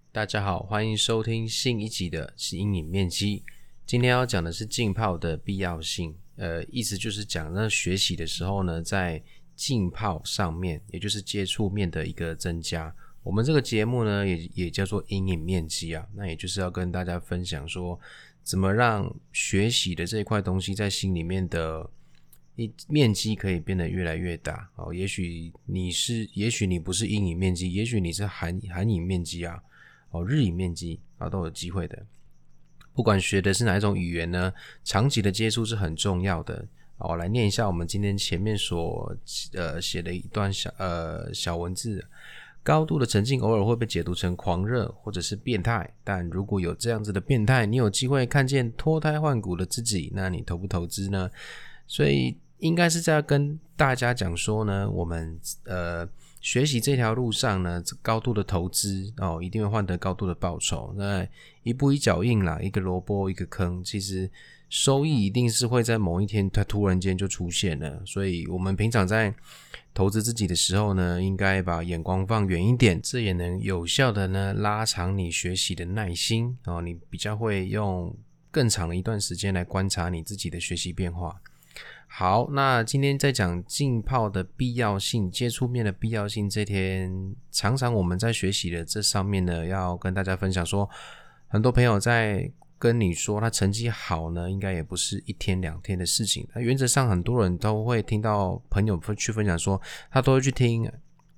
大家好，欢迎收听新一集的阴影面积。今天要讲的是浸泡的必要性，意思就是讲那学习的时候呢，在浸泡上面，也就是接触面的一个增加。我们这个节目呢，也叫做阴影面积啊，那也就是要跟大家分享说，怎么让学习的这一块东西在心里面的面积可以变得越来越大哦。也许你不是阴影面积，也许你是韩影面积啊。日影面积都有机会的。不管学的是哪一种语言呢，长期的接触是很重要的。我来念一下我们今天前面所写的一段小文字。高度的沉浸偶尔会被解读成狂热或者是变态，但如果有这样子的变态，你有机会看见脱胎换骨的自己，那你投不投资呢？所以应该是在跟大家讲说呢，我们学习这条路上呢，高度的投资一定会换得高度的报酬。那一步一脚印啦，一个萝卜一个坑，其实收益一定是会在某一天它突然间就出现了。所以我们平常在投资自己的时候呢，应该把眼光放远一点，这也能有效的呢拉长你学习的耐心你比较会用更长的一段时间来观察你自己的学习变化。好，那今天在讲浸泡的必要性，接触面的必要性，这天常常我们在学习的这上面呢，要跟大家分享说，很多朋友在跟你说他成绩好呢，应该也不是一天两天的事情。原则上很多人都会听到朋友去分享说，他都会去听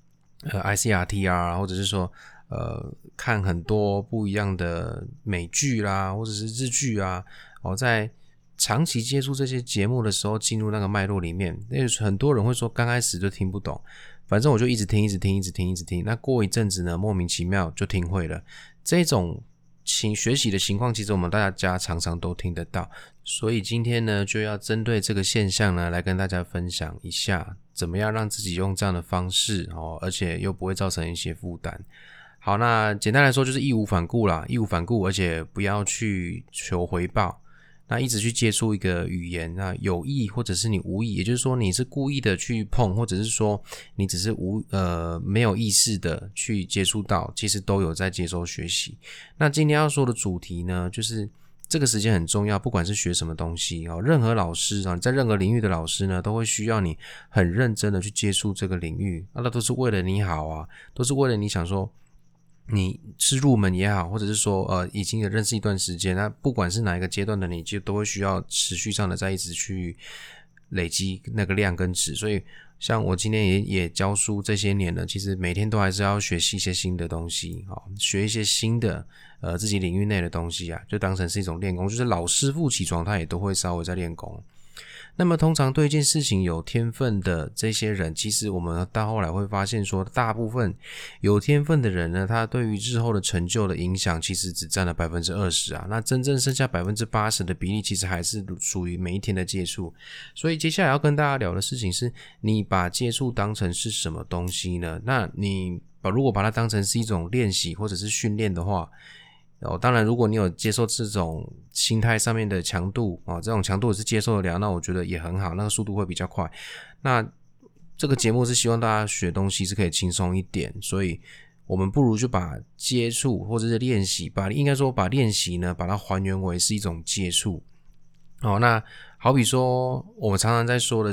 ICRT 啊，或者是说看很多不一样的美剧啦，或者是日剧啊，在长期接触这些节目的时候，进入那个脉络里面，很多人会说刚开始就听不懂，反正我就一直听，那过一阵子呢，莫名其妙就听会了。这种学习的情况，其实我们大家常常都听得到，所以今天呢，就要针对这个现象呢，来跟大家分享一下，怎么样让自己用这样的方式而且又不会造成一些负担。好，那简单来说就是义无反顾啦，而且不要去求回报。那一直去接触一个语言，那有意或者是你无意，也就是说你是故意的去碰，或者是说你只是没有意识的去接触到，其实都有在接受学习。那今天要说的主题呢，就是这个时间很重要，不管是学什么东西任何老师在任何领域的老师呢，都会需要你很认真的去接触这个领域，那都是为了你好啊，都是为了你想说你是入门也好，或者是说已经有认识一段时间，那不管是哪一个阶段的你，就都会需要持续上的在一直去累积那个量跟值。所以像我今天也教书这些年了，其实每天都还是要学习一些新的东西学一些新的自己领域内的东西啊，就当成是一种练功，就是老师傅起床他也都会稍微在练功。那么通常对一件事情有天分的这些人，其实我们到后来会发现说，大部分有天分的人呢，他对于日后的成就的影响其实只占了 20% 啊，那真正剩下 80% 的比例其实还是属于每一天的接触。所以接下来要跟大家聊的事情是，你把接触当成是什么东西呢？那你如果把它当成是一种练习或者是训练的话，当然如果你有接受这种心态上面的强度这种强度也是接受得了，那我觉得也很好，那个速度会比较快。那这个节目是希望大家学东西是可以轻松一点，所以我们不如就把接触或者是练习，应该说把练习呢把它还原为是一种接触那好比说我们常常在说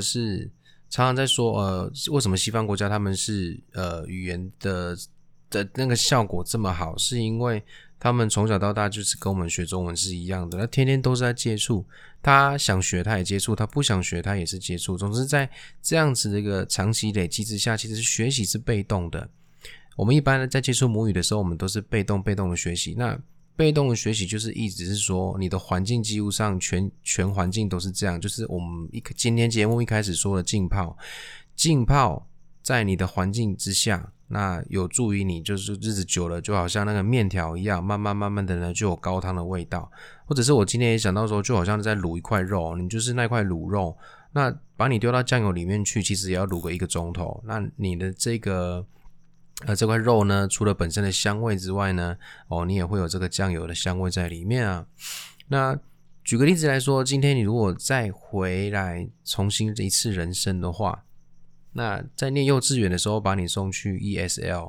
为什么西方国家他们是语言的那个效果这么好，是因为他们从小到大就是跟我们学中文是一样的，他天天都是在接触，他想学他也接触，他不想学他也是接触，总之在这样子的一个长期累积之下，其实学习是被动的。我们一般在接触母语的时候，我们都是被动的学习，那被动的学习就是意思是说你的环境几乎上全环境都是这样，就是我们今天节目一开始说的浸泡在你的环境之下，那有助于你就是日子久了就好像那个面条一样，慢慢的呢就有高汤的味道。或者是我今天也想到说，就好像在卤一块肉，你就是那块卤肉，那把你丢到酱油里面去，其实也要卤个1个钟头，那你的这块肉呢，除了本身的香味之外呢你也会有这个酱油的香味在里面啊。那举个例子来说，今天你如果再回来重新一次人生的话，那在念幼稚园的时候把你送去 ESL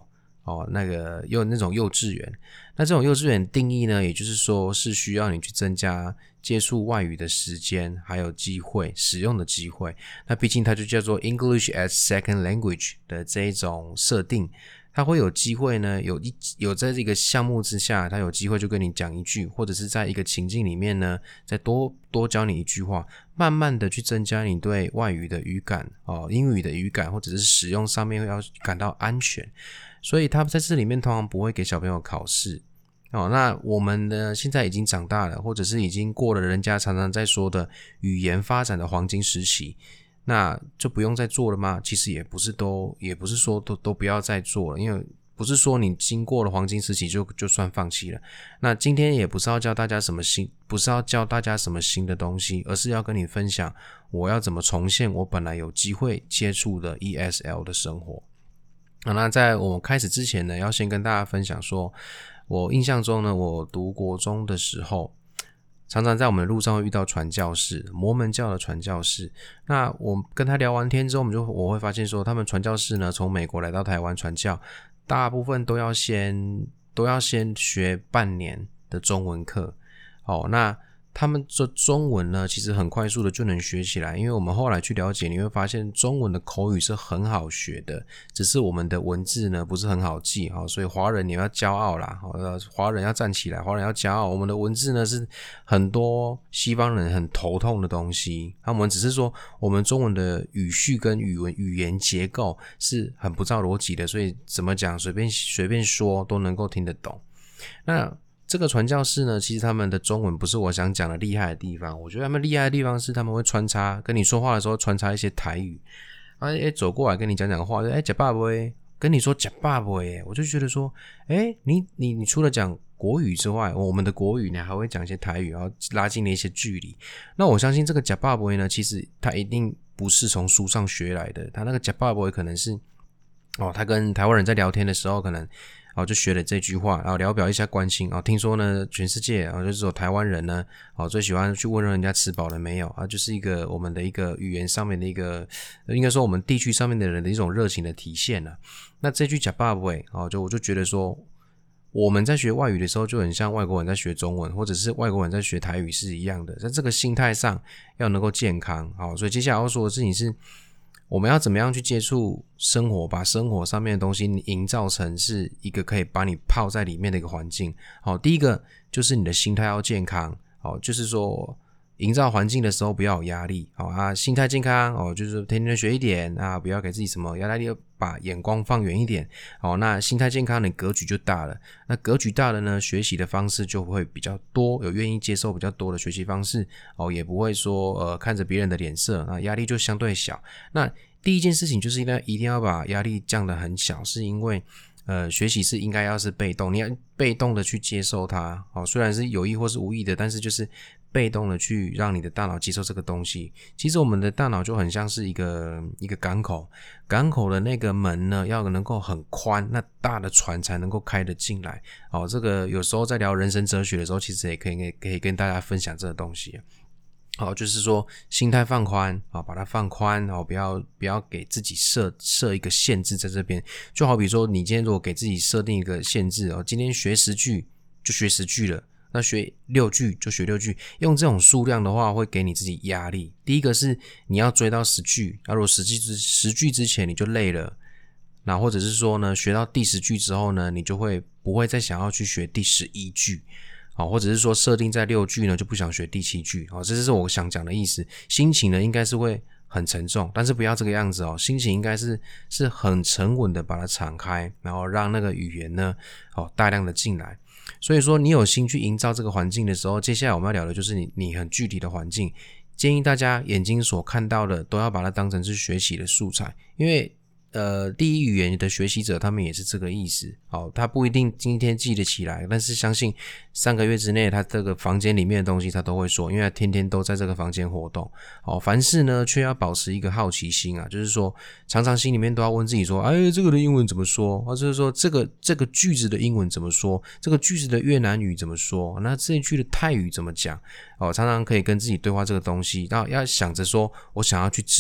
那个有那种幼稚园。那这种幼稚园定义呢，也就是说是需要你去增加接触外语的时间，还有机会使用的机会。那毕竟它就叫做 English as Second Language 的这一种设定，它会有机会呢，有在这个项目之下，它有机会就跟你讲一句，或者是在一个情境里面呢，再多教你一句话，慢慢的去增加你对外语的语感英语的语感，或者是使用上面要感到安全。所以它在这里面通常不会给小朋友考试。那我们呢现在已经长大了，或者是已经过了人家常常在说的语言发展的黄金时期，那就不用再做了吗？其实也不是说都不要再做了，因为不是说你经过了黄金时期就算放弃了。那今天也不是要教大家什么新的东西，而是要跟你分享我要怎么重现我本来有机会接触的 ESL 的生活。那在我们开始之前呢，要先跟大家分享说，我印象中呢，我读国中的时候，常常在我们的路上会遇到传教士，摩门教的传教士。那我跟他聊完天之后，我会发现说，他们传教士呢，从美国来到台湾传教，大部分都要先学半年的中文课。那他们这中文呢，其实很快速的就能学起来，因为我们后来去了解，你会发现中文的口语是很好学的，只是我们的文字呢不是很好记，所以华人也要骄傲啦，华人要站起来，华人要骄傲，我们的文字呢是很多西方人很头痛的东西，我们只是说我们中文的语序跟语言结构是很不照逻辑的，所以怎么讲随便说都能够听得懂。那这个传教士呢，其实他们的中文不是我想讲的厉害的地方，我觉得他们厉害的地方是他们会穿插，跟你说话的时候穿插一些台语，走过来跟你讲话，吃饱没？跟你说吃饱没？我就觉得说，你除了讲国语之外，我们的国语你还会讲一些台语，然后拉近了一些距离。那我相信这个吃饱没呢，其实他一定不是从书上学来的，他那个吃饱没可能是他跟台湾人在聊天的时候可能就学了这句话，然后聊表一下关心听说呢全世界就是有台湾人呢最喜欢去问人家吃饱了没有就是我们的一个语言上面的一个应该说我们地区上面的人的一种热情的体现那这句吃饱没我就觉得说我们在学外语的时候就很像外国人在学中文，或者是外国人在学台语是一样的，在这个心态上要能够健康所以接下来要说的事情是我们要怎么样去接触生活，把生活上面的东西营造成是一个可以把你泡在里面的一个环境。第一个就是你的心态要健康，就是说营造环境的时候不要有压力，心态健康就是天天学一点不要给自己什么压力，把眼光放远一点那心态健康你格局就大了，那格局大了呢，学习的方式就会比较多，有愿意接受比较多的学习方式也不会说看着别人的脸色，那压力就相对小。那第一件事情就是一定要把压力降得很小，是因为学习是应该要是被动，你要被动的去接受它虽然是有意或是无意的，但是就是被动的去让你的大脑接受这个东西。其实我们的大脑就很像是一个港口，港口的那个门呢要能够很宽，那大的船才能够开得进来这个有时候在聊人生哲学的时候，其实也可以跟大家分享这个东西就是说心态放宽把它放宽不要给自己设一个限制在这边。就好比说你今天如果给自己设定一个限制今天学10句就学10句了，那学6句就学6句，用这种数量的话会给你自己压力。第一个是你要追到10句，如果10句之前你就累了，那或者是说呢学到第10句之后呢，你就不会再想要去学第11句或者是说设定在6句呢就不想学第7句这是我想讲的意思。心情呢应该是会很沉重，但是不要这个样子心情应该是很沉稳的把它敞开，然后让那个语言呢大量的进来。所以说你有心去营造这个环境的时候，接下来我们要聊的就是你很具体的环境。建议大家眼睛所看到的都要把它当成是学习的素材，因为第一语言的学习者他们也是这个意思他不一定今天记得起来，但是相信3个月之内他这个房间里面的东西他都会说，因为他天天都在这个房间活动凡事呢却要保持一个好奇心就是说常常心里面都要问自己说这个的英文怎么说或者是说这个句子的英文怎么说，这个句子的越南语怎么说，那这一句的泰语怎么讲常常可以跟自己对话这个东西，然后要想着说我想要去知道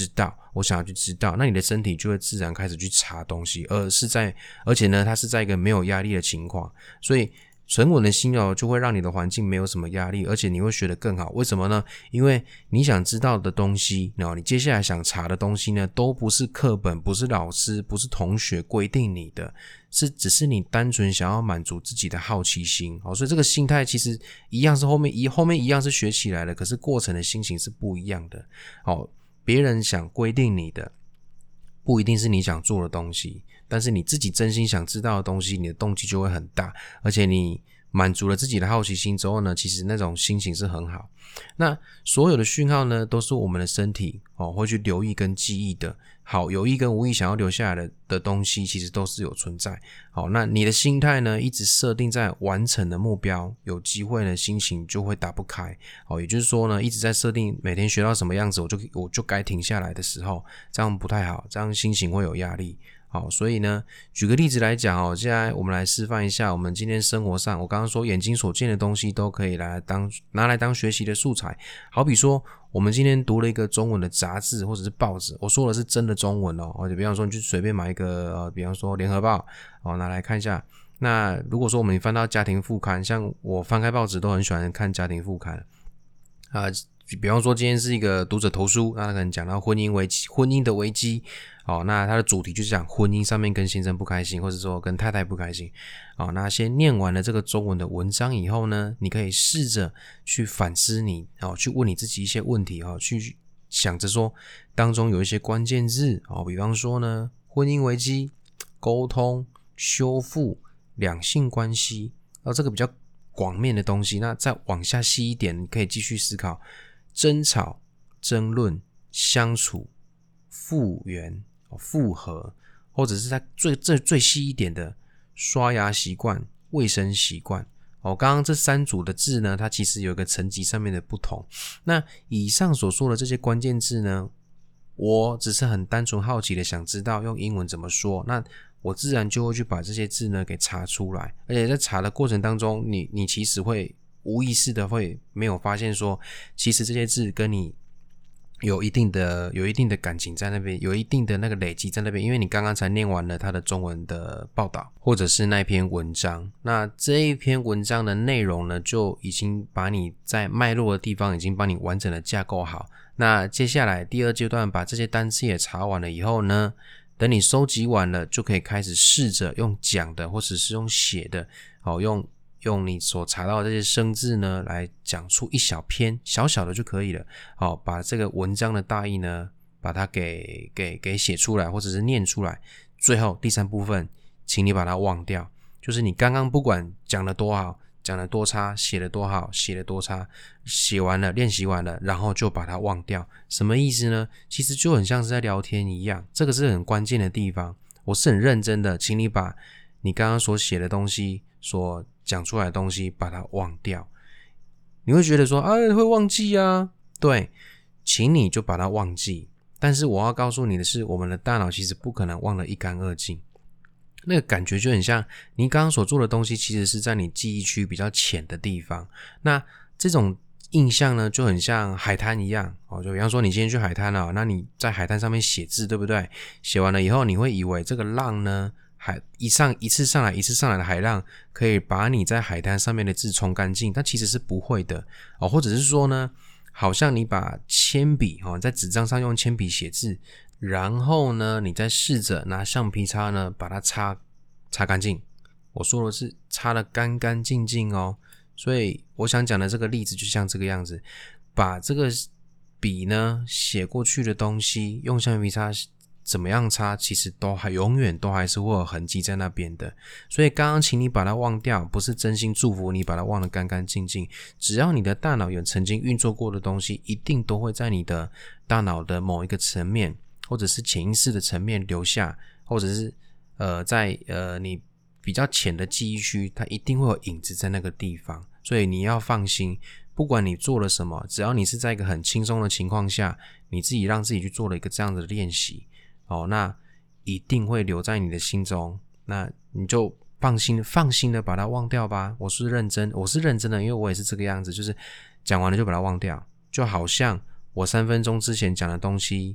我想要去知道，那你的身体就会自然开始去查东西，而且呢，它是在一个没有压力的情况，所以沉稳的心就会让你的环境没有什么压力，而且你会学得更好。为什么呢？因为你想知道的东西，你接下来想查的东西呢，都不是课本，不是老师，不是同学规定你的，只是你单纯想要满足自己的好奇心。所以这个心态其实一样是后面一样是学起来的，可是过程的心情是不一样的。别人想规定你的不一定是你想做的东西，但是你自己真心想知道的东西，你的动机就会很大，而且你满足了自己的好奇心之后呢，其实那种心情是很好。那所有的讯号呢，都是我们的身体会去留意跟记忆的。好，有意跟无意想要留下来的东西，其实都是有存在。好，那你的心态呢，一直设定在完成的目标，有机会呢，心情就会打不开。也就是说呢，一直在设定每天学到什么样子，我就该停下来的时候，这样不太好，这样心情会有压力。好，所以呢，举个例子来讲现在我们来示范一下，我们今天生活上，我刚刚说眼睛所见的东西都可以拿来当学习的素材。好比说，我们今天读了一个中文的杂志或者是报纸，我说的是真的中文就比方说你就随便买一个比方说联合报拿来看一下。那如果说我们翻到家庭副刊，像我翻开报纸都很喜欢看家庭副刊比方说今天是一个读者投书，那他可能讲到婚姻的危机那他的主题就是讲婚姻上面跟先生不开心，或者说跟太太不开心那先念完了这个中文的文章以后呢，你可以试着去反思去问你自己一些问题去想着说当中有一些关键字比方说呢，婚姻危机、沟通、修复、两性关系这个比较广面的东西。那再往下细一点，你可以继续思考争吵、争论、相处、复原、复合，或者是在最细一点的刷牙习惯、卫生习惯刚刚这三组的字呢，它其实有一个层级上面的不同。那以上所说的这些关键字呢，我只是很单纯好奇的想知道用英文怎么说，那我自然就会去把这些字呢给查出来，而且在查的过程当中，你其实会无意识的会没有发现说，其实这些字跟你有一定的感情在那边，有一定的那个累积在那边，因为你刚刚才念完了他的中文的报道或者是那篇文章，那这一篇文章的内容呢，就已经把你在脉络的地方已经帮你完整的架构好。那接下来第二阶段把这些单词也查完了以后呢，等你收集完了，就可以开始试着用讲的或者是用写的用你所查到的这些生字呢，来讲出一小篇小小的就可以了。把这个文章的大意呢，把它给写出来，或者是念出来。最后第三部分，请你把它忘掉，就是你刚刚不管讲得多好，讲得多差，写得多好，写得多差，写完了，练习完了，然后就把它忘掉。什么意思呢？其实就很像是在聊天一样，这个是很关键的地方。我是很认真的，请你把你刚刚所写的东西，所讲出来的东西把它忘掉。你会觉得说会忘记啊，对，请你就把它忘记。但是我要告诉你的是，我们的大脑其实不可能忘得一干二净，那个感觉就很像你刚刚所做的东西其实是在你记忆区比较浅的地方。那这种印象呢，就很像海滩一样就比方说你今天去海滩了，那你在海滩上面写字，对不对？写完了以后，你会以为这个浪呢，一次上来的海浪可以把你在海滩上面的字冲干净，但其实是不会的或者是说呢，好像你把铅笔在纸张上用铅笔写字，然后呢，你再试着拿橡皮擦呢把它擦干净。我说的是擦得干干净净所以我想讲的这个例子就像这个样子，把这个笔呢写过去的东西用橡皮擦怎么样擦，其实永远都还是会有痕迹在那边的。所以刚刚请你把它忘掉，不是真心祝福你把它忘得干干净净，只要你的大脑有曾经运作过的东西，一定都会在你的大脑的某一个层面，或者是潜意识的层面留下，或者是在你比较浅的记忆区，它一定会有影子在那个地方。所以你要放心，不管你做了什么，只要你是在一个很轻松的情况下，你自己让自己去做了一个这样的练习那一定会留在你的心中，那你就放心的把它忘掉吧。我是认真的，因为我也是这个样子，就是讲完了就把它忘掉，就好像我3分钟之前讲的东西，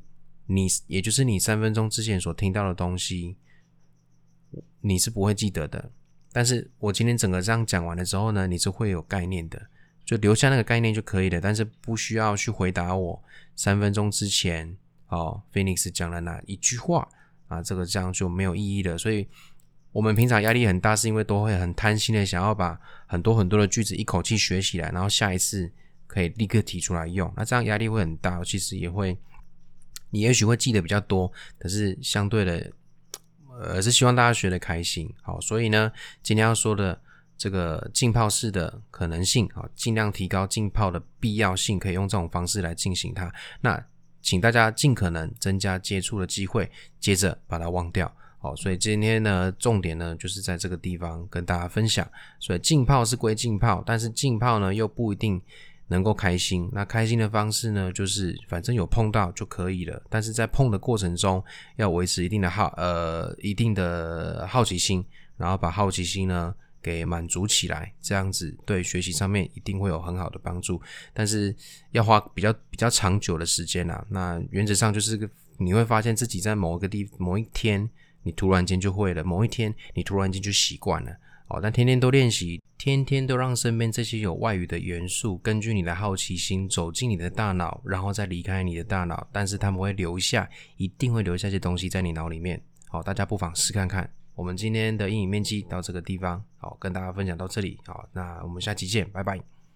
也就是你3分钟之前所听到的东西，你是不会记得的。但是我今天整个这样讲完了之后呢，你是会有概念的，就留下那个概念就可以了，但是不需要去回答我3分钟之前Phoenix 讲了哪一句话啊，这个这样就没有意义了。所以我们平常压力很大，是因为都会很贪心的想要把很多很多的句子一口气学起来，然后下一次可以立刻提出来用，那这样压力会很大，其实也会你也许会记得比较多，可是相对的是希望大家学得开心。好，所以呢今天要说的这个浸泡式的可能性，尽量提高浸泡的必要性，可以用这种方式来进行它。那请大家尽可能增加接触的机会，接着把它忘掉。好，所以今天呢重点呢就是在这个地方跟大家分享。所以浸泡是归浸泡，但是浸泡呢又不一定能够开心。那开心的方式呢，就是反正有碰到就可以了，但是在碰的过程中要维持一定的好奇心，然后把好奇心呢给满足起来，这样子对学习上面一定会有很好的帮助。但是要花比较长久的时间啊。那原则上就是你会发现自己在某一天你突然间就会了，某一天你突然间就习惯了。但天天都练习，天天都让身边这些有外语的元素根据你的好奇心走进你的大脑，然后再离开你的大脑，但是他们会一定会留下一些东西在你脑里面。好，大家不妨试看看。我们今天的阴影面积到这个地方，好，跟大家分享到这里。好，那我们下期见，拜拜。